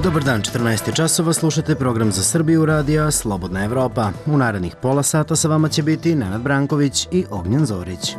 Dobar dan, 14 časova, slušate program za Srbiju radija Slobodna Evropa. U narednih pola sata sa vama će biti Nenad Branković i Ognjen Zorić.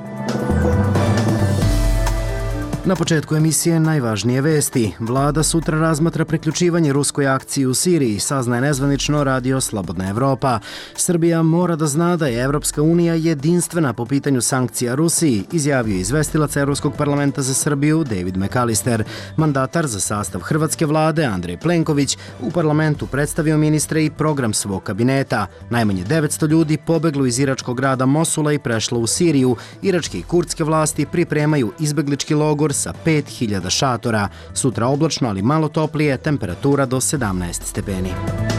Na početku emisije najvažnije vesti. Vlada sutra razmatra priključivanje ruskoj akciji u Siriji, saznaje nezvanično radio Slobodna Evropa. Srbija mora da zna da je Evropska unija jedinstvena po pitanju sankcija Rusiji, izjavio izvestilac Evropskog parlamenta za Srbiju David McAllister. Mandatar za sastav hrvatske vlade Andrej Plenković u parlamentu predstavio ministre i program svog kabineta. Najmanje 900 ljudi pobeglo iz iračkog grada Mosula i prešlo u Siriju. Iračke i kurdske vlasti pripremaju izbeglički logor sa 5000 šatora. Sutra oblačno, ali malo toplije, temperatura do 17 stepeni.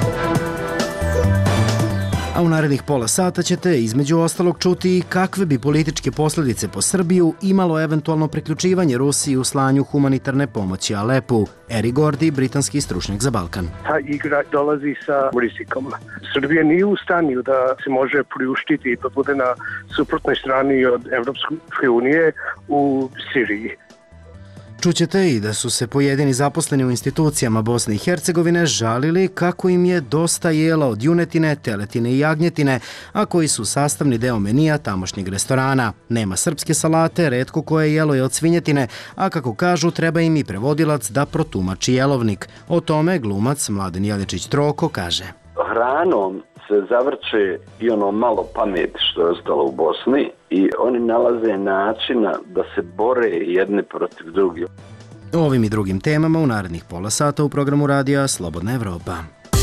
A u narednih pola sata ćete između ostalog čuti kakve bi političke posljedice po Srbiju imalo eventualno priključivanje Rusiji u slanju humanitarne pomoći Alepu. Eric Gordy, britanski stručnjak za Balkan. Ta igra dolazi sa rizikom. Srbija nije u stanju da se može priuštiti da bude na suprotnoj strani od Evropske unije u Siriji. Čućete i da su se pojedini zaposleni u institucijama Bosne i Hercegovine žalili kako im je dosta jela od junetine, teletine i jagnjetine, a koji su sastavni deo menija tamošnjeg restorana. Nema srpske salate, retko koje jelo je od svinjetine, a kako kažu treba im i prevodilac da protumači jelovnik. O tome glumac Mladen Jeličić-Troko kaže. Hranom se zavrće i ono malo pameti što je ostalo u Bosni i oni nalaze načina da se bore jedni protiv drugih. O ovim i drugim temama u narednih pola sata u programu radija Slobodna Evropa.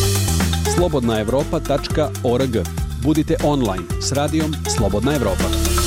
slobodnaevropa.org. Budite online s radijom Slobodna Evropa.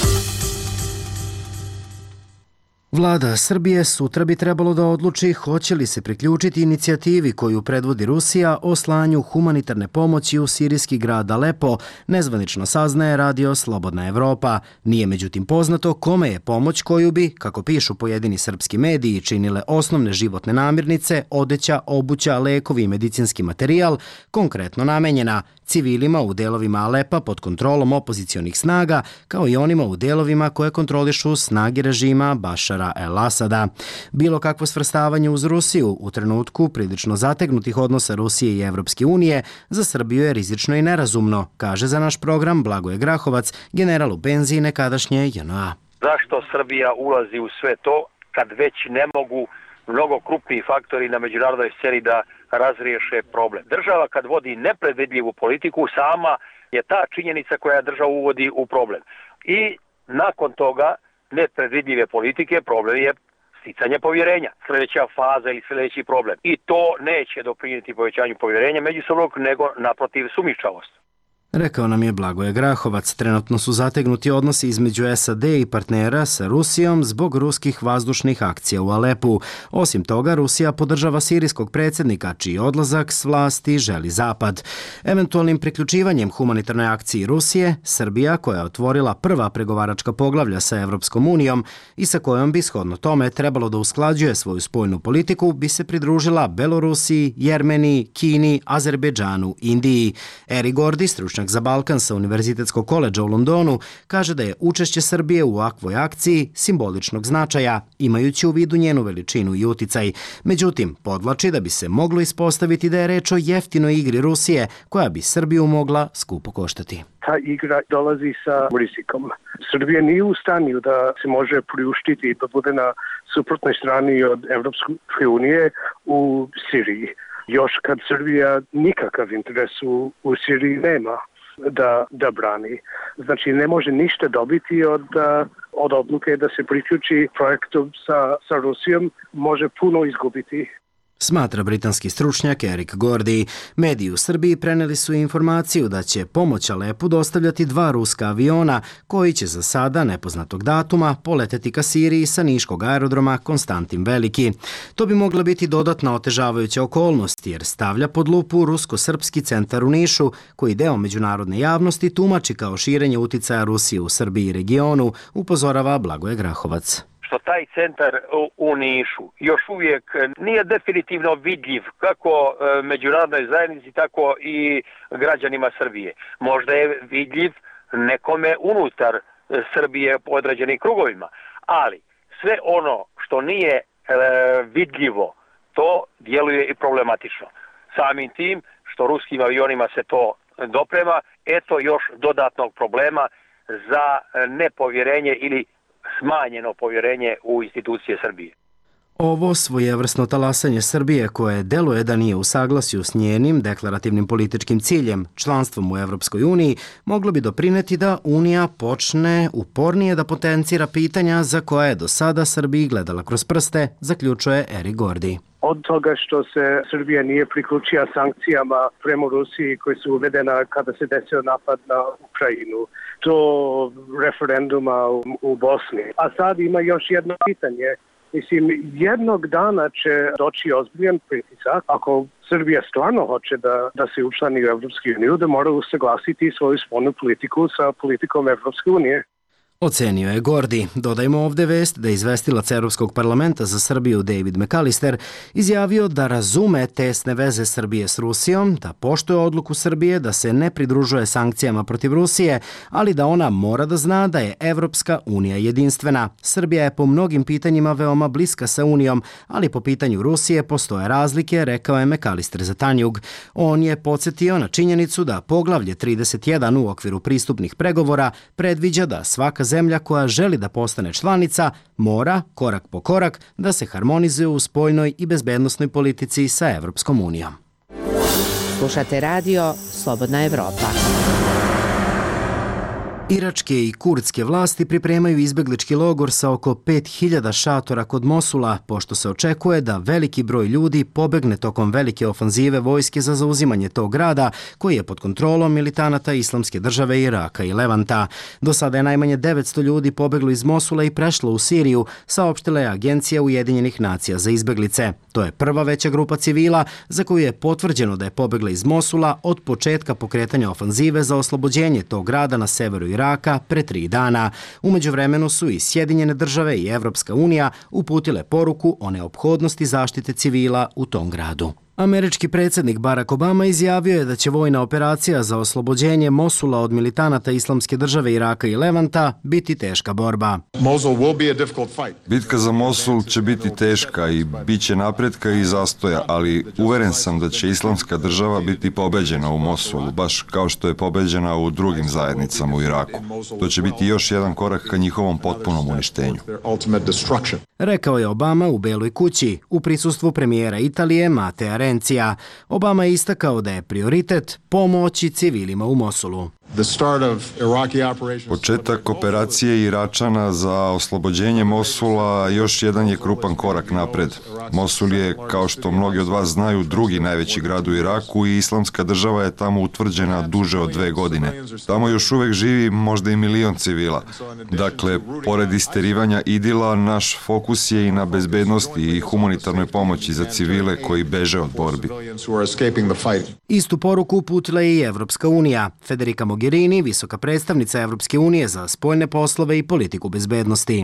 Vlada Srbije sutra bi trebalo da odluči hoće li se priključiti inicijativi koju predvodi Rusija o slanju humanitarne pomoći u sirijski grad Alepo, nezvanično saznaje radio Slobodna Evropa. Nije međutim poznato kome je pomoć koju bi, kako pišu pojedini srpski mediji, činile osnovne životne namirnice, odeća, obuća, lekovi i medicinski materijal, konkretno namenjena civilima u delovima Alepa pod kontrolom opozicionih snaga, kao i onima u delovima koje kontrolišu snage režima Bašara el-Asada. Bilo kakvo svrstavanje uz Rusiju u trenutku prilično zategnutih odnosa Rusije i Evropske unije za Srbiju je rizično i nerazumno, kaže za naš program Blagoje Grahovac, general u penziji nekadašnje JNA. Zašto Srbija ulazi u sve to kad već ne mogu mnogo krupniji faktori na međunarodnoj sceni da razriješe problem? Država kad vodi nepredvidljivu politiku, sama je ta činjenica koja državu uvodi u problem. I nakon toga nepredvidljive politike problem je sticanje povjerenja. Sljedeća faza ili sljedeći problem. I to neće doprinijeti povećanju povjerenja međusobnog, nego naprotiv sumnjičavost. Rekao nam je Blagoje Grahovac. Trenutno su zategnuti odnosi između SAD i partnera sa Rusijom zbog ruskih vazdušnih akcija u Alepu. Osim toga, Rusija podržava sirijskog predsjednika, čiji odlazak s vlasti želi Zapad. Eventualnim priključivanjem humanitarnoj akciji Rusije, Srbija, koja je otvorila prva pregovaračka poglavlja sa Evropskom unijom i sa kojom bi shodno tome trebalo da usklađuje svoju spoljnu politiku, bi se pridružila Belorusiji, Jermeniji, Kini, Azerbejdžanu, Indiji. Eric Gordy, stručnjak za Balkan sa Univerzitetskog koledža u Londonu, kaže da je učešće Srbije u ovakvoj akciji simboličnog značaja, imajući u vidu njenu veličinu i uticaj. Međutim, podvlači da bi se moglo ispostaviti da je reč o jeftinoj igri Rusije, koja bi Srbiju mogla skupo koštati. Ta igra dolazi sa rizikom. Srbija nije u stanju da se može priuštiti da bude na suprotnoj strani od Evropske unije u Siriji. Još kad Srbija nikakav interes u Siriji nema da brani. Znači ne može ništa dobiti od odluke da se priključi projektu sa Rusijom, može puno izgubiti. Smatra britanski stručnjak Eric Gordy. Mediji u Srbiji preneli su informaciju da će pomoć Alepu dostavljati 2 ruska aviona koji će za sada nepoznatog datuma poleteti ka Siriji sa niškog aerodroma Konstantin Veliki. To bi mogla biti dodatna otežavajuća okolnost jer stavlja pod lupu rusko-srpski centar u Nišu koji deo međunarodne javnosti tumači kao širenje uticaja Rusije u Srbiji i regionu, upozorava Blagoje Grahovac. Što taj centar u Nišu još uvijek nije definitivno vidljiv kako međunarodnoj zajednici, tako i građanima Srbije. Možda je vidljiv nekome unutar Srbije po određenim krugovima, ali sve ono što nije vidljivo, to djeluje i problematično. samim tim što ruskim avionima se to doprema, eto još dodatnog problema za nepovjerenje ili smanjeno povjerenje u institucije Srbije. Ovo svojevrsno talasanje Srbije, koje deluje da nije u saglasju s njenim deklarativnim političkim ciljem, članstvom u Evropskoj uniji, moglo bi doprineti da Unija počne upornije da potencira pitanja za koja je do sada Srbiji gledala kroz prste, zaključuje Erik Gordi. Od toga što se Srbija nije priključila sankcijama prema Rusiji koji su uvedena kada se desio napad na Ukrajinu, do referenduma u Bosni. A sad ima još jedno pitanje. Mislim, jednog dana će doći ozbiljan pritisak, ako Srbija stvarno hoće da se učlani u Evropsku uniju, da mora usaglasiti svoju spoljnu politiku sa politikom Evropske unije. Ocenio je Gordi. Dodajmo ovde vest da je izvestilac Europskog parlamenta za Srbiju David McAllister izjavio da razume tesne veze Srbije s Rusijom, da poštuje odluku Srbije da se ne pridružuje sankcijama protiv Rusije, ali da ona mora da zna da je Evropska unija jedinstvena. Srbija je po mnogim pitanjima veoma bliska sa Unijom, ali po pitanju Rusije postoje razlike, rekao je McAllister za Tanjug. On je podsjetio na činjenicu da poglavlje 31 u okviru pristupnih pregovora predviđa da svaka zemlja koja želi da postane članica mora, korak po korak, da se harmonizuje u spoljnoj i bezbednosnoj politici sa Evropskom unijom. Slušate radio Slobodna Evropa. Iračke i kurdske vlasti pripremaju izbeglički logor sa oko 5000 šatora kod Mosula, pošto se očekuje da veliki broj ljudi pobegne tokom velike ofanzive vojske za zauzimanje tog grada, koji je pod kontrolom militanata Islamske države Iraka i Levanta. Do sada je najmanje 900 ljudi pobeglo iz Mosula i prešlo u Siriju, saopštila je Agencija Ujedinjenih nacija za izbeglice. To je prva veća grupa civila za koju je potvrđeno da je pobegla iz Mosula od početka pokretanja ofanzive za oslobođenje tog grada na severu Iraka pre 3 dana. U međuvremenu su i Sjedinjene države i Evropska unija uputile poruku o neophodnosti zaštite civila u tom gradu. Američki predsjednik Barack Obama izjavio je da će vojna operacija za oslobođenje Mosula od militanata Islamske države Iraka i Levanta biti teška borba. Bitka za Mosul će biti teška i bit će napretka i zastoja, ali uveren sam da će Islamska država biti pobeđena u Mosulu, baš kao što je pobeđena u drugim zajednicama u Iraku. To će biti još jedan korak ka njihovom potpunom uništenju. Rekao je Obama u Beloj kući, u prisustvu premijera Italije Matea Rencija. Obama je istakao da je prioritet pomoći civilima u Mosulu. Početak operacije Iračana za oslobođenje Mosula još jedan je krupan korak napred. Mosul je, kao što mnogi od vas znaju, drugi najveći grad u Iraku i Islamska država je tamo utvrđena duže od 2 godine. Tamo još uvek živi možda i 1 milion civila. Dakle, pored isterivanja idila, naš fokus je i na bezbednosti i humanitarnoj pomoći za civile koji beže od borbi. Istu poruku uputila je i Evropska unija. Federica Mogherini, visoka predstavnica Evropske unije za spoljne poslove i politiku bezbednosti.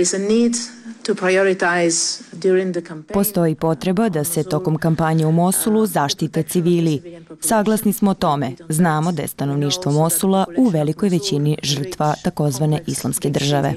Postoji potreba da se tokom kampanje u Mosulu zaštite civili. Saglasni smo o tome. Znamo da je stanovništvo Mosula u velikoj većini žrtva takozvane Islamske države.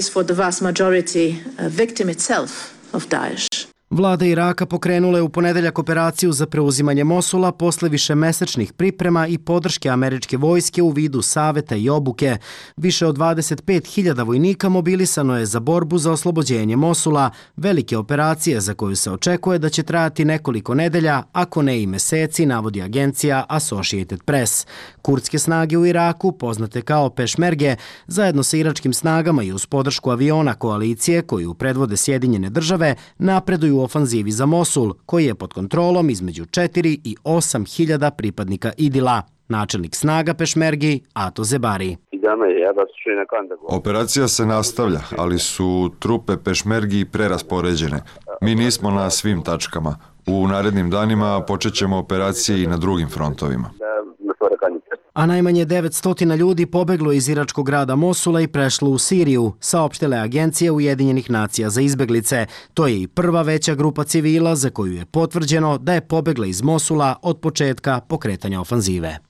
Vlada Iraka pokrenula je u ponedeljak operaciju za preuzimanje Mosula posle višemesečnih priprema i podrške američke vojske u vidu saveta i obuke. Više od 25.000 vojnika mobilisano je za borbu za oslobođenje Mosula, velike operacije za koju se očekuje da će trajati nekoliko nedelja, ako ne i meseci, navodi agencija Associated Press. Kurdske snage u Iraku, poznate kao pešmerge, zajedno sa iračkim snagama i uz podršku aviona koalicije koju predvode Sjedinjene države, napreduju u ofanzivi za Mosul, koji je pod kontrolom između 4 i 8 hiljada pripadnika Idila. Načelnik snaga pešmergi Ato Zebari. Operacija se nastavlja, ali su trupe pešmergi preraspoređene. Mi nismo na svim tačkama. U narednim danima počet ćemo operacije i na drugim frontovima. A najmanje 900 ljudi pobeglo iz iračkog grada Mosula i prešlo u Siriju, saopštila je Agencija Ujedinjenih nacija za izbeglice. To je i prva veća grupa civila za koju je potvrđeno da je pobegla iz Mosula od početka pokretanja ofanzive.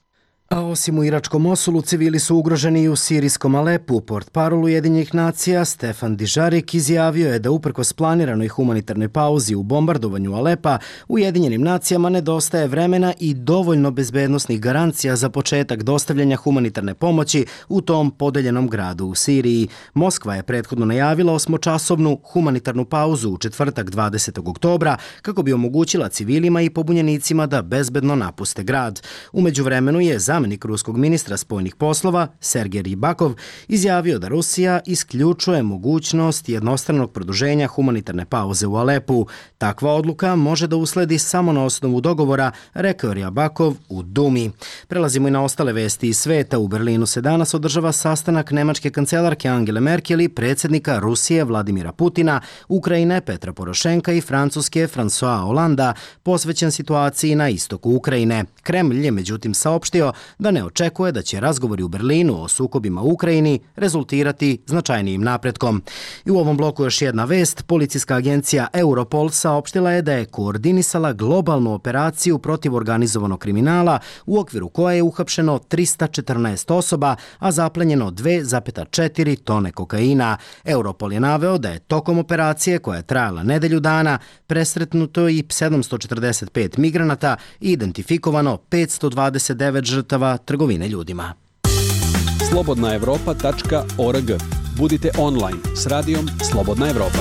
A osim u iračkom Mosulu, civili su ugroženi i u sirijskom Alepu. Portparol Ujedinjenih nacija Stefan Dižarik izjavio je da uprkos planiranoj humanitarnoj pauzi u bombardovanju Alepa, Ujedinjenim nacijama nedostaje vremena i dovoljno bezbednosnih garancija za početak dostavljanja humanitarne pomoći u tom podeljenom gradu u Siriji. Moskva je prethodno najavila 8-časovnu humanitarnu pauzu u četvrtak 20. oktobra kako bi omogućila civilima i pobunjenicima da bezbedno napuste grad. U međuvremenu je zamenik ruskog ministra spoljnih poslova Sergej Rybakov izjavio da Rusija isključuje mogućnost jednostranog produženja humanitarne pauze u Alepu. Takva odluka može da usledi samo na osnovu dogovora, rekao Rybakov u Dumi. Prelazimo i na ostale vesti iz sveta. U Berlinu se danas održava sastanak nemačke kancelarke Angele Merkel i predsjednika Rusije Vladimira Putina, Ukrajine Petra Porošenka i Francuske François Hollanda, posvećen situaciji na istoku Ukrajine. Kremlj je međutim saopštio da ne očekuje da će razgovori u Berlinu o sukobima u Ukrajini rezultirati značajnijim napretkom. I u ovom bloku još jedna vest. Policijska agencija Europol saopštila je da je koordinisala globalnu operaciju protiv organizovanog kriminala u okviru koje je uhapšeno 314 osoba, a zaplenjeno 2,4 tone kokaina. Europol je naveo da je tokom operacije koja je trajala nedelju dana presretnuto i 745 migranata i identifikovano 529 žrtava trgovine ljudima. slobodnaevropa.org. Budite online s radijom Slobodna Evropa.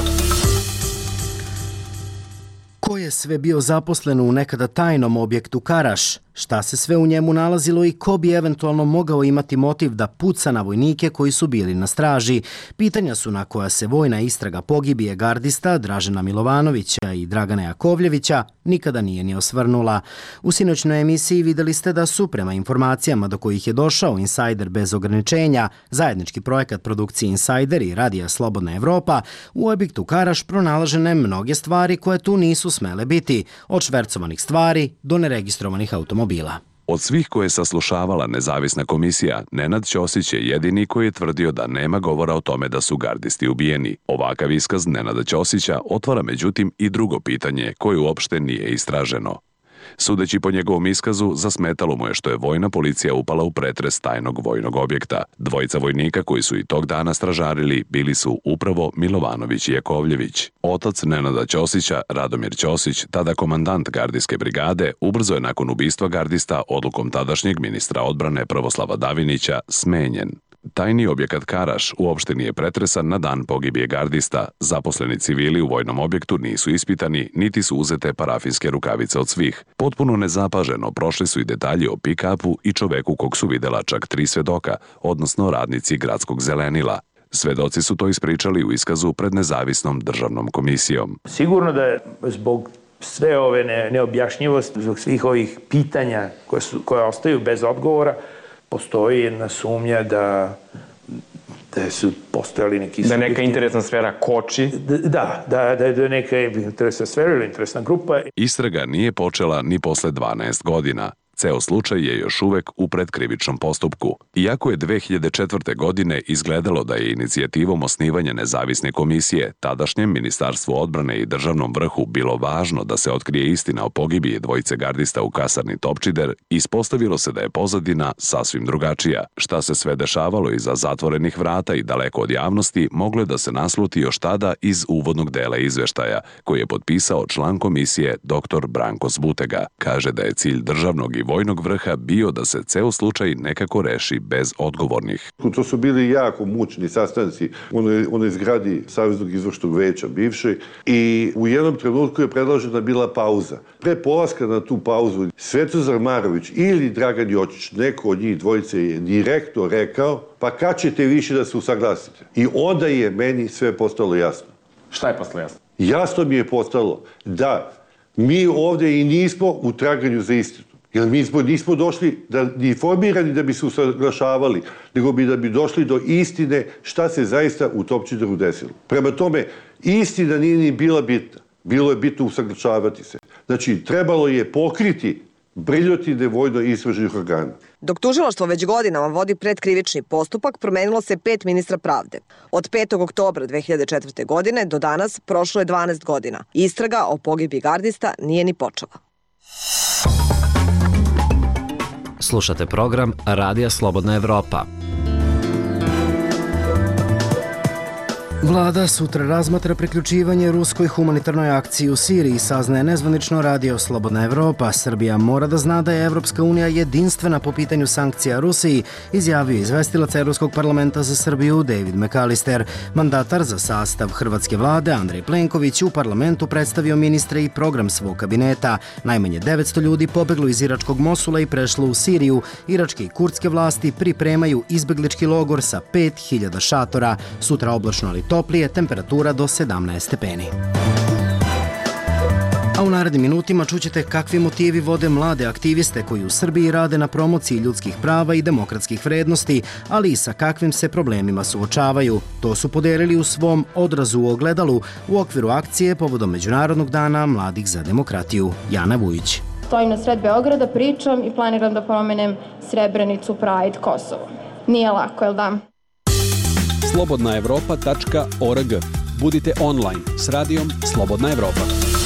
Ko je sve bio zaposlen u nekada tajnom objektu Karaš? Šta se sve u njemu nalazilo i ko bi eventualno mogao imati motiv da puca na vojnike koji su bili na straži? Pitanja su na koja se vojna istraga pogibije gardista Dražena Milovanovića i Dragana Jakovljevića nikada nije ni osvrnula. U sinoćnoj emisiji videli ste da su, prema informacijama do kojih je došao Insider bez ograničenja, zajednički projekat produkcije Insider i radija Slobodna Evropa, u objektu Karaš pronalažene mnoge stvari koje tu nisu smele biti, od švercovanih stvari do neregistrovanih automobila. Od svih koje je saslušavala nezavisna komisija, Nenad Ćosić je jedini koji je tvrdio da nema govora o tome da su gardisti ubijeni. Ovakav iskaz Nenada Ćosića otvara međutim i drugo pitanje koje uopšte nije istraženo. Sudeći po njegovom iskazu, zasmetalo mu je što je vojna policija upala u pretres tajnog vojnog objekta. Dvojica vojnika koji su i tog dana stražarili bili su upravo Milovanović i Jakovljević. Otac Nenada Ćosića, Radomir Ćosić, tada komandant gardijske brigade, ubrzo je nakon ubistva gardista odlukom tadašnjeg ministra odbrane Prvoslava Davinića smenjen. Tajni objekat Karaš uopšte nije pretresan na dan pogibije gardista. Zaposleni civili u vojnom objektu nisu ispitani, niti su uzete parafinske rukavice od svih. Potpuno nezapaženo prošli su i detalji o pick-upu i čoveku kog su videla čak 3 svedoka, odnosno radnici gradskog zelenila. Svedoci su to ispričali u iskazu pred nezavisnom državnom komisijom. Sigurno da je zbog sve ove neobjašnjivosti, zbog svih ovih pitanja koje ostaju bez odgovora, postoji jedna sumnja da su postojali neki... Da neka interesna sfera koči. Da je neka interesna sfera ili interesna grupa. Istraga nije počela ni posle 12 godina. Ceo slučaj je još uvek u predkrivičnom postupku. Iako je 2004. godine izgledalo da je inicijativom osnivanja nezavisne komisije tadašnjem Ministarstvu odbrane i državnom vrhu bilo važno da se otkrije istina o pogibiji dvojice gardista u kasarni Topčider, ispostavilo se da je pozadina sasvim drugačija. Šta se sve dešavalo iza zatvorenih vrata i daleko od javnosti moglo je da se nasluti još tada iz uvodnog dela izveštaja, koji je potpisao član komisije dr. Branko Zbutega. Kaže da je cilj državnog i vojnog vrha bio da se ceo slučaj nekako reši bez odgovornih. To su bili jako mučni sastanci u onoj zgradi Saveznog izvršnog veća bivšoj i u jednom trenutku je predložena bila pauza. Pre polaska na tu pauzu Svetozar Marović ili Dragan Jočić, neko od njih dvojice je direktno rekao pa kad ćete više da se usaglasite? I onda je meni sve postalo jasno. Šta je postalo jasno? Jasno mi je postalo da mi ovde i nismo u traganju za istinu. Jer mi nismo došli ni formirani da bi se usaglašavali, nego da bi došli do istine šta se zaista u Topčideru desilo. Prema tome, istina nije ni bila bitna. Bilo je bitno usaglašavati se. Znači, trebalo je pokriti briljotine vojno-istražnih organa. Dok tužilaštvo već godinama vodi predkrivični postupak, promenilo se 5 ministra pravde. Od 5. oktobra 2004. godine do danas prošlo je 12 godina. Istraga o pogibiji gardista nije ni počela. Slušate program Radija Slobodna Evropa. Vlada sutra razmatra priključivanje ruskoj humanitarnoj akciji u Siriji, saznaje nezvanično Radio Slobodna Evropa. Srbija mora da zna da je Evropska unija jedinstvena po pitanju sankcija Rusiji, izjavio izvestilac Evropskog parlamenta za Srbiju David McAllister. Mandatar za sastav hrvatske vlade Andrej Plenković u parlamentu predstavio ministre i program svog kabineta. Najmanje 900 ljudi pobeglo iz iračkog Mosula i prešlo u Siriju. Iračke i kurdske vlasti pripremaju izbeglički logor sa 5000 šatora. Sutra oblačno ali toplije, temperatura do 17 stepeni. A u narednim minutima čućete kakvi motivi vode mlade aktiviste koji u Srbiji rade na promociji ljudskih prava i demokratskih vrednosti, ali i sa kakvim se problemima suočavaju. To su podelili u svom odrazu u ogledalu u okviru akcije povodom Međunarodnog dana mladih za demokratiju. Jana Vujić. Stojim na sred Beograda, pričam i planiram da pomenem Srebrenicu, Pride, Kosovo. Nije lako, jel da? slobodnaevropa.org. Budite online s radijom Slobodna Evropa.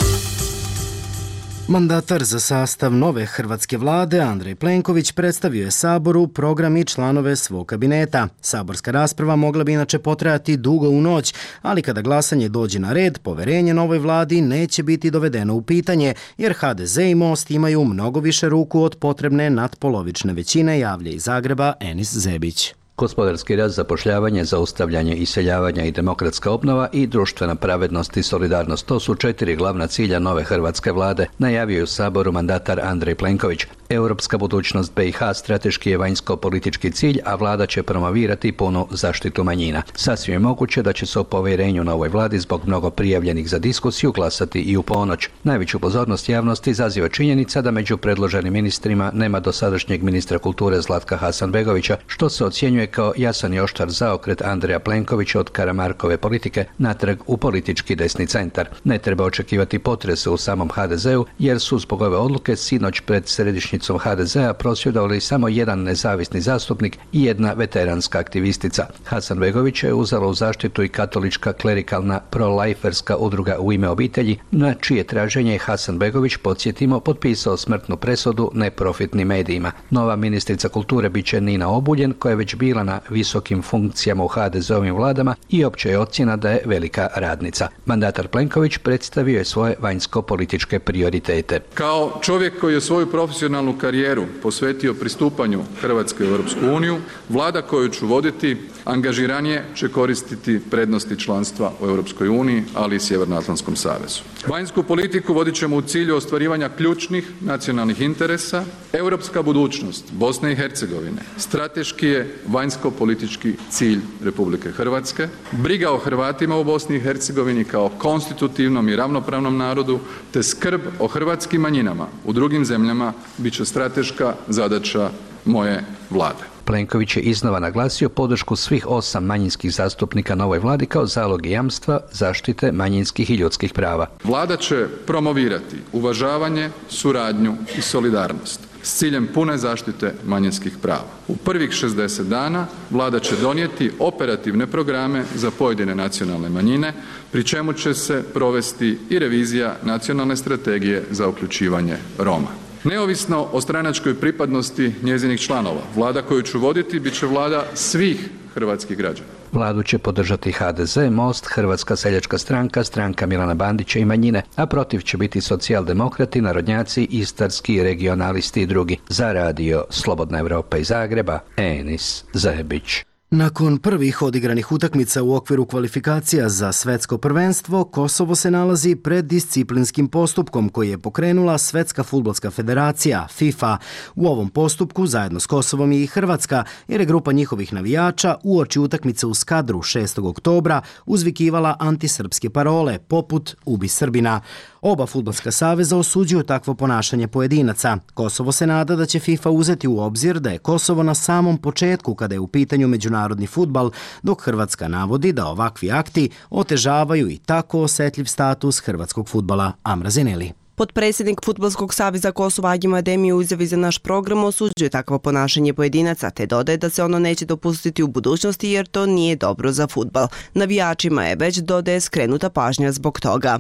Mandatar za sastav nove hrvatske vlade Andrej Plenković predstavio je Saboru program i članove svog kabineta. Saborska rasprava mogla bi inače potrajati dugo u noć, ali kada glasanje dođe na red, poverenje novoj vladi neće biti dovedeno u pitanje, jer HDZ i Most imaju mnogo više ruku od potrebne natpolovične većine, javlja iz Zagreba Enis Zebić. Gospodarski rast, zapošljavanje, zaustavljanje iseljavanja i demokratska obnova i društvena pravednost i solidarnost. To su 4 glavna cilja nove hrvatske vlade, najavio je u Saboru mandatar Andrej Plenković. Europska budućnost BiH strateški je vanjsko-politički cilj, a vlada će promovirati punu zaštitu manjina. Sasvim je moguće da će se o povjerenju novoj vladi zbog mnogo prijavljenih za diskusiju glasati i u ponoć. Najveću pozornost javnosti izaziva činjenica da među predloženim ministrima nema dosadašnjeg ministra kulture Zlatka Hasanbegovića, što se ocjenjuje kao jasan i oštar zaokret Andreja Plenkovića od Karamarkove politike natrag u politički desni centar. Ne treba očekivati potrese u samom HDZ-u, jer su zbog ove odluke sinoć pred središnjicom HDZ-a prosvjedovali samo jedan nezavisni zastupnik i jedna veteranska aktivistica. Hasanbegovića je uzela u zaštitu i katolička klerikalna pro-liferska udruga U ime obitelji, na čije traženje je Hasanbegović, podsjetimo, potpisao smrtnu presudu neprofitnim medijima. Nova ministrica kulture biće Nina Obuljen, koja je već bila na visokim funkcijama u HDZ-ovim vladama i opća je ocjena da je velika radnica. Mandatar Plenković predstavio je svoje vanjsko-političke prioritete. Kao čovjek koji je svoju profesionalnu karijeru posvetio pristupanju Hrvatske u Europsku uniju, vlada koju ću voditi angažiranije će koristiti prednosti članstva u Europskoj uniji, ali i Sjevernoatlantskom savezu. Vanjsku politiku vodit ćemo u cilju ostvarivanja ključnih nacionalnih interesa. Europska budućnost Bosne i Hercegovine strateški je vanjsko-politički cilj Republike Hrvatske. Briga o Hrvatima u Bosni i Hercegovini kao konstitutivnom i ravnopravnom narodu, te skrb o hrvatskim manjinama u drugim zemljama bit će strateška zadaća moje vlade. Plenković je iznova naglasio podršku svih 8 manjinskih zastupnika novoj vladi kao zalog i jamstva zaštite manjinskih i ljudskih prava. Vlada će promovirati uvažavanje, suradnju i solidarnost s ciljem pune zaštite manjinskih prava. U prvih 60 dana vlada će donijeti operativne programe za pojedine nacionalne manjine, pri čemu će se provesti i revizija nacionalne strategije za uključivanje Roma. Neovisno o stranačkoj pripadnosti njezinih članova, vlada koju ću voditi bit će vlada svih hrvatskih građana. Vladu će podržati HDZ, Most, Hrvatska seljačka stranka, stranka Milana Bandića i manjine, a protiv će biti socijaldemokrati, narodnjaci, istarski regionalisti i drugi. Za radio Slobodna Evropa iz Zagreba, Enis Zebić. Nakon prvih odigranih utakmica u okviru kvalifikacija za svetsko prvenstvo, Kosovo se nalazi pred disciplinskim postupkom koji je pokrenula Svetska fudbalska federacija, FIFA. U ovom postupku, zajedno s Kosovom i Hrvatska, jer je grupa njihovih navijača uoči utakmice u Skadru 6. oktobra uzvikivala antisrpske parole, poput Ubi Srbina. Oba fudbalska saveza osuđuju takvo ponašanje pojedinaca. Kosovo se nada da će FIFA uzeti u obzir da je Kosovo na samom početku kada je u pitanju međunarodni fudbal, dok Hrvatska navodi da ovakvi akti otežavaju i tako osetljiv status hrvatskog fudbala. Amra Zeneli. Potpredsjednik Fudbalskog saveza Kosova Agim Ademi u izjavi za naš program osuđuje takvo ponašanje pojedinaca, te dodaje da se ono neće dopustiti u budućnosti jer to nije dobro za fudbal. Navijačima je već, dodaje, skrenuta pažnja zbog toga.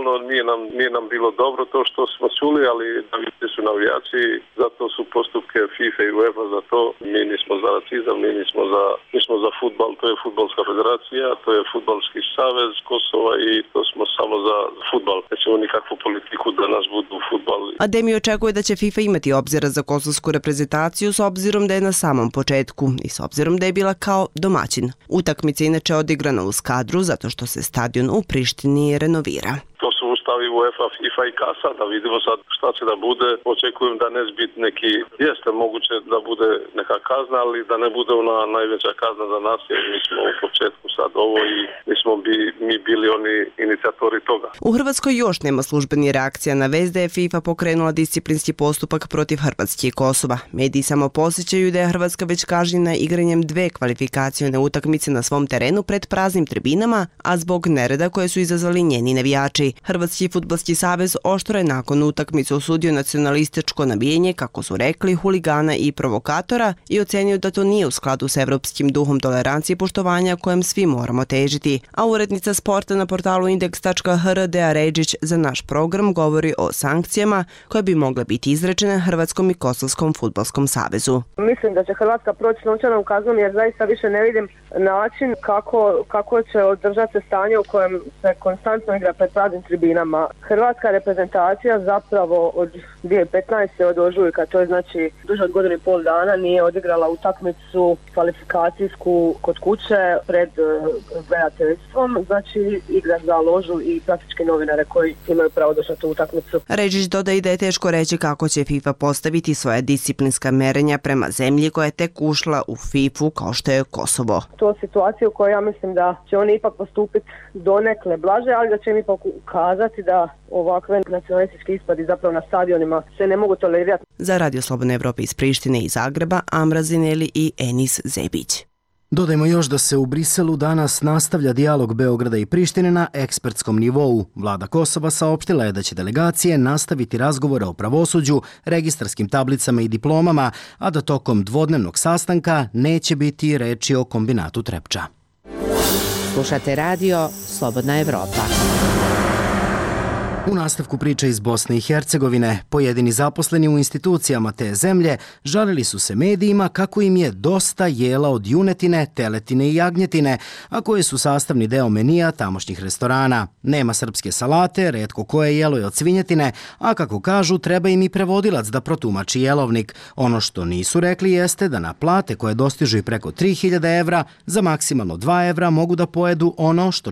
generalno nije nam bilo dobro to što smo čuli, ali navijači su navijači, zato su postupke FIFA i UEFA za to. Mi nismo za rasizam, mi smo za fudbal, to je fudbalska federacija, to je fudbalski savez Kosova i to smo samo za fudbal. Nećemo nikakvu politiku da nas budu fudbal. Ademi očekuje da će FIFA imati obzira za kosovsku reprezentaciju s obzirom da je na samom početku i s obzirom da je bila kao domaćin. Utakmica inače odigrana u Skadru zato što se stadion u Prištini renovira. To su ustavi UEFA, FIFA i KASA, da vidimo sad šta će da bude. Očekujem da ne biti neki, jeste moguće da bude neka kazna, ali da ne bude ona najveća kazna za nas, jer mi smo u početku sad ovo i mi bili oni inicijatori toga. U Hrvatskoj još nema službeni reakcija na vest da je FIFA pokrenula disciplinski postupak protiv Hrvatske i Kosova. Mediji samo podsjećaju da je Hrvatska već kažnjena igranjem 2 kvalifikacione utakmice na svom terenu pred praznim tribinama, a zbog nereda koje su izazvali njeni navijači. Hrvatski fudbalski savez oštro je nakon utakmice osudio nacionalističko nabijanje, kako su rekli, huligana i provokatora i ocenio da to nije u skladu s evropskim duhom tolerancije i poštovanja kojem svi moramo težiti. A urednica sporta na portalu Indeks.hr Dea Ređić za naš program govori o sankcijama koje bi mogle biti izrečene Hrvatskom i Kosovskom fudbalskom savezu. Mislim da će Hrvatska proći novčanom kaznom jer zaista više ne vidim način kako će održati stanje u kojem se konstantno igra pred praznim tribinama. Hrvatska reprezentacija zapravo od 2015. od ožujka, to je znači duže od godinu i pol dana, nije odigrala utakmicu kvalifikacijsku kod kuće pred gledateljstvom, znači igra za ložu i praktički novinare koji imaju pravo doći na tu utakmicu. Ređić dodaje da je teško reći kako će FIFA postaviti svoja disciplinska merenja prema zemlji koja je tek ušla u FIFA kao što je Kosovo. To je situacija u kojoj ja mislim da će oni ipak postupiti donekle blaže, ali da će im ipak ukazati da ovakve nacionalistički ispadi zapravo na stadionima se ne mogu tolerirati. Za Radio Slobodne Evrope iz Prištine i Zagreba, Amra Zineli i Enis Zebić. Dodajmo još da se u Briselu danas nastavlja dijalog Beograda i Prištine na ekspertskom nivou. Vlada Kosova saopštila je da će delegacije nastaviti razgovore o pravosuđu, registarskim tablicama i diplomama, a da tokom dvodnevnog sastanka neće biti reči o kombinatu Trepča. Slušate radio Slobodna Evropa. U nastavku priče iz Bosne i Hercegovine, pojedini zaposleni u institucijama te zemlje žalili su se medijima kako im je dosta jela od junetine, teletine i jagnjetine, a koje su sastavni deo menija tamošnjih restorana. Nema srpske salate, retko koje jelo je od svinjetine, a kako kažu treba im i prevodilac da protumači jelovnik. Ono što nisu rekli jeste da na plate koje dostižu i preko 3000 evra, za maksimalno 2 evra mogu da pojedu ono što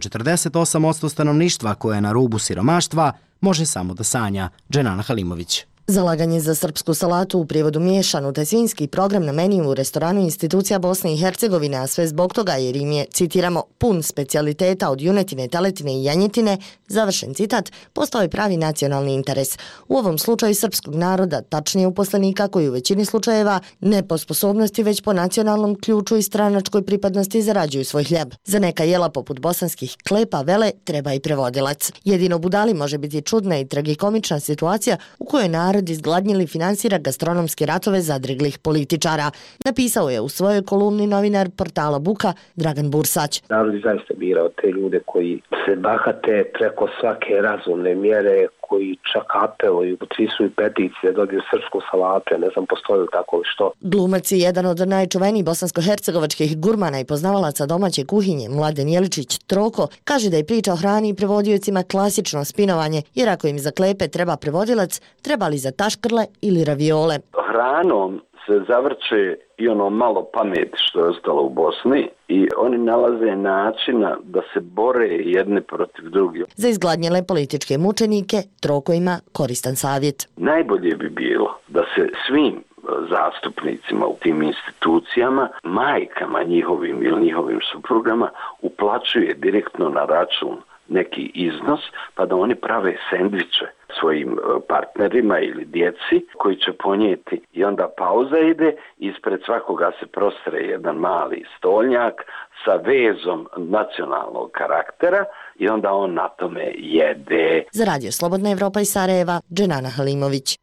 48% stanovništva koje je na rubu siromaštva može samo da sanja. Dženana Halimović. Zalaganje za srpsku salatu, u prijevodu miješanu, te svinjski program na meniju u restoranu institucija Bosne i Hercegovine, a sve zbog toga jer im je, citiramo, pun specijaliteta od junetine, teletine i janjetine, završen citat, postao je pravi nacionalni interes. U ovom slučaju srpskog naroda, tačnije uposlenika koji u većini slučajeva ne po sposobnosti već po nacionalnom ključu i stranačkoj pripadnosti zarađuju svoj hljeb. Za neka jela poput bosanskih klepa, vele, treba i prevodilac. Jedino budali može biti čudna i tragikomična situacija u kojoj narod izgladnjili finansira gastronomske ratove zadriglih političara. Napisao je u svojoj kolumni novinar portala Buka Dragan Bursać. Narod je zaista birao te ljude koji se bahate preko svake razumne mjere, koji čak apeluju, potpisuju peticije, dobiju srpsku salatu, ne znam postoji tako li što. Glumac je jedan od najčuvenijih bosansko-hercegovačkih gurmana i poznavalaca domaće kuhinje, Mladen Jeličić Troko, kaže da je priča o hrani i prevodiocima klasično spinovanje, jer ako im za klepe treba prevodilac, treba li za taškrle ili raviole. Hranom se zavrće i ono malo pameti što je ostalo u Bosni i oni nalaze načina da se bore jedni protiv drugih. Za izgladnjele političke mučenike Troko ima koristan savjet. Najbolje bi bilo da se svim zastupnicima u tim institucijama, majkama njihovim ili njihovim suprugama uplaćuje direktno na račun neki iznos, pa da oni prave sendviče svojim partnerima ili djeci koji će ponijeti i onda pauza ide, ispred svakoga se prostre jedan mali stolnjak sa vezom nacionalnog karaktera i onda on na tome jede. Za Radio Slobodna Evropa iz Sarajeva, Dženana Halimović.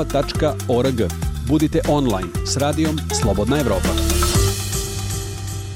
slobodnaevropa.org. Budite online s radijom Slobodna Evropa.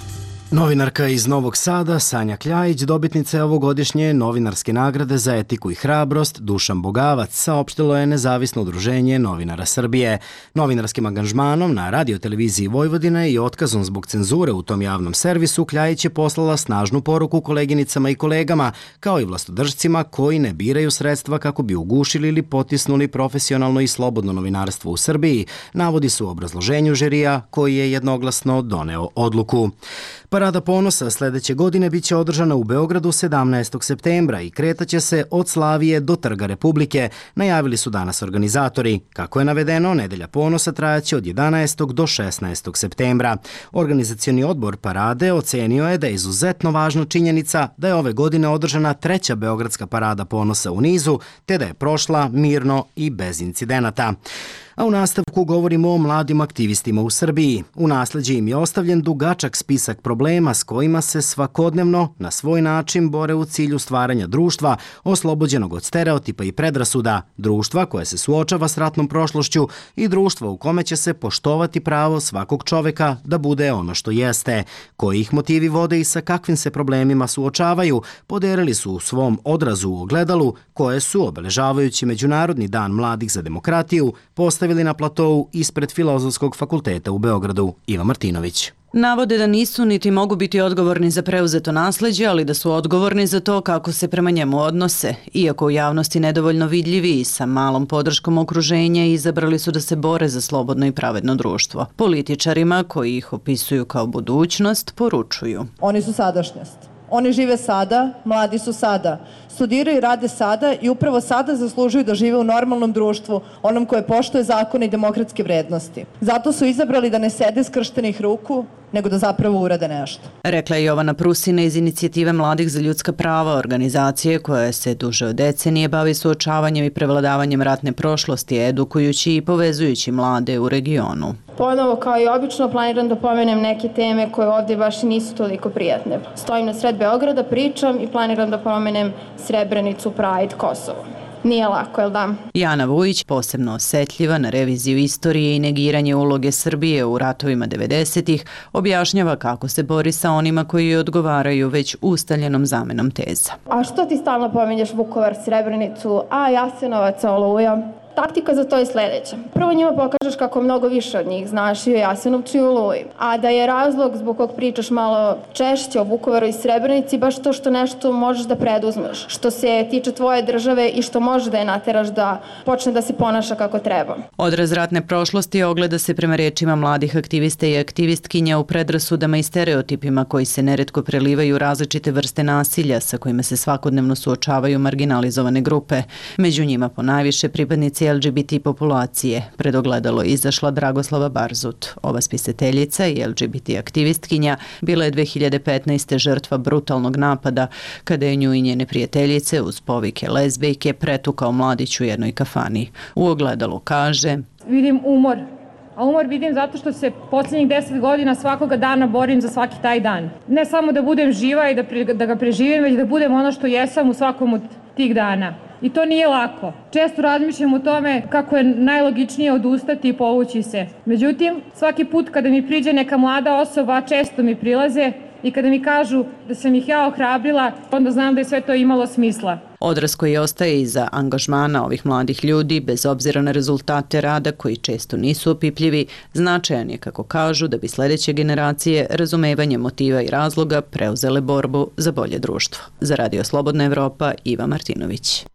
Novinarka iz Novog Sada, Sanja Kljajić, dobitnica je ovogodišnje novinarske nagrade za etiku i hrabrost Dušan Bogavac, saopštilo je Nezavisno udruženje novinara Srbije. Novinarskim angažmanom na radioteleviziji Vojvodine i otkazom zbog cenzure u tom javnom servisu, Kljajić je poslala snažnu poruku koleginicama i kolegama, kao i vlastodržcima koji ne biraju sredstva kako bi ugušili ili potisnuli profesionalno i slobodno novinarstvo u Srbiji, navodi se u obrazloženju žirija koji je jednoglasno doneo odluku. Parada ponosa sledeće godine biće održana u Beogradu 17. septembra i kretaće se od Slavije do Trga Republike, najavili su danas organizatori. Kako je navedeno, Nedelja ponosa trajaće od 11. do 16. septembra. Organizacioni odbor parade ocenio je da je izuzetno važna činjenica da je ove godine održana 3. Beogradska parada ponosa u nizu, te da je prošla mirno i bez incidenata. A u nastavku govorimo o mladim aktivistima u Srbiji. U nasleđe im je ostavljen dugačak spisak problema s kojima se svakodnevno na svoj način bore u cilju stvaranja društva oslobođenog od stereotipa i predrasuda, društva koje se suočava s ratnom prošlošću i društva u kome će se poštovati pravo svakog čoveka da bude ono što jeste. Koji ih motivi vode i sa kakvim se problemima suočavaju, podelili su u svom odrazu u ogledalu koje su, obeležavajući Međunarodni dan mladih za demokratiju, postavili na platou ispred Filozofskog fakulteta u Beogradu. Iva Martinović. Navode da nisu niti mogu biti odgovorni za preuzeto nasleđe, ali da su odgovorni za to kako se prema njemu odnose. Iako u javnosti nedovoljno vidljivi i sa malom podrškom okruženja, izabrali su da se bore za slobodno i pravedno društvo. Političarima, koji ih opisuju kao budućnost, poručuju. Oni su sadašnjost. Oni žive sada, mladi su sada, studiraju i rade sada i upravo sada zaslužuju da žive u normalnom društvu, onom koje poštuje zakone i demokratske vrednosti. Zato su izabrali da ne sede skrštenih ruku, nego da zapravo urade nešto. Rekla je Jovana Prusina iz Inicijative mladih za ljudska prava, organizacije koja se duže od decenije bavi suočavanjem i prevladavanjem ratne prošlosti, edukujući i povezujući mlade u regionu. Ponovo, kao i obično, planiram da pomenem neke teme koje ovdje baš i nisu toliko prijatne. Stojim na sred Beograda, pričam i planiram da pomenem Srebrenicu, Pride, Kosovo. Nije lako, jel da? Jana Vujić, posebno osetljiva na reviziju istorije i negiranje uloge Srbije u ratovima 90-ih, objašnjava kako se bori sa onima koji odgovaraju već ustaljenom zamenom teza. A što ti stalno pominješ Vukovar, Srebrenicu, a Jasenovac, Oluja? Taktika za to je sljedeća. Prvo njima pokažeš kako mnogo više od njih znaš i o Jasenovcu i o Oluji. A da je razlog zbog kog pričaš malo češće o Vukovaru i Srebrenici baš to što nešto možeš da preduzmeš, što se tiče tvoje države i što može da je nateraš da počne da se ponaša kako treba. Odraz ratne prošlosti ogleda se prema rečima mladih aktivista i aktivistkinja u predrasudama i stereotipima koji se neretko prelivaju različite vrste nasilja sa kojima se svakodnevno suočavaju marginalizovane grupe. Među njima ponajviše pripadnici LGBT populacije. Pred ogledalo je izašla Dragoslava Barzut. Ova spisateljica i LGBT aktivistkinja bila je 2015. žrtva brutalnog napada kada je nju i njene prijateljice uz povike lezbejke pretukao mladić u jednoj kafani. U ogledalu kaže: Vidim umor. A umor vidim zato što se posljednjih 10 godina svakoga dana borim za svaki taj dan. Ne samo da budem živa i da ga preživim, već da budem ono što jesam u svakom od tih dana. I to nije lako. Često razmišljam o tome kako je najlogičnije odustati i povući se. Međutim, svaki put kada mi priđe neka mlada osoba, često mi prilaze i kada mi kažu da sam ih ja ohrabrila, onda znam da je sve to imalo smisla. Odraz koji ostaje iza angažmana ovih mladih ljudi, bez obzira na rezultate rada koji često nisu opipljivi, značajan je, kako kažu, da bi sledeće generacije razumevanje motiva i razloga preuzele borbu za bolje društvo. Za Radio Slobodna Evropa, Iva Martinović.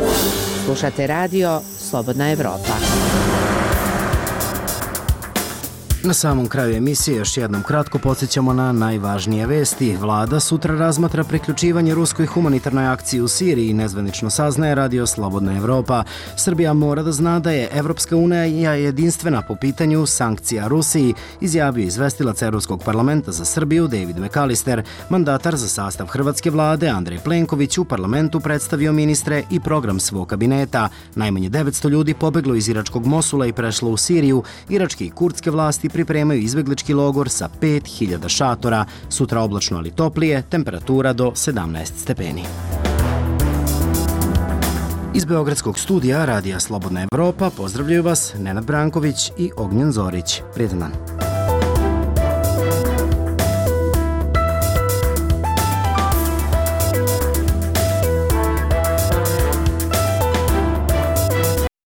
Slušate Radio Slobodna Evropa. Na samom kraju emisije još jednom kratko podsjećamo na najvažnije vesti. Vlada sutra razmatra priključivanje ruskoj humanitarnoj akciji u Siriji, nezvanično saznaje Radio Slobodna Evropa. Srbija mora da zna da je Evropska unija jedinstvena po pitanju sankcija Rusiji, izjavio izvestilac Evropskog parlamenta za Srbiju David McAllister. Mandatar za sastav hrvatske vlade Andrej Plenković u parlamentu predstavio ministre i program svog kabineta. Najmanje 900 ljudi pobeglo iz iračkog Mosula i prešlo u Siriju. Iračke i kurdske vlasti pripremaju izbeglički logor sa 5000 šatora. Sutra oblačno ali toplije, temperatura do 17 stepeni. Iz Beogradskog studija Radija Slobodna Evropa pozdravljaju vas Nenad Branković i Ognjen Zorić. Prijetan dan.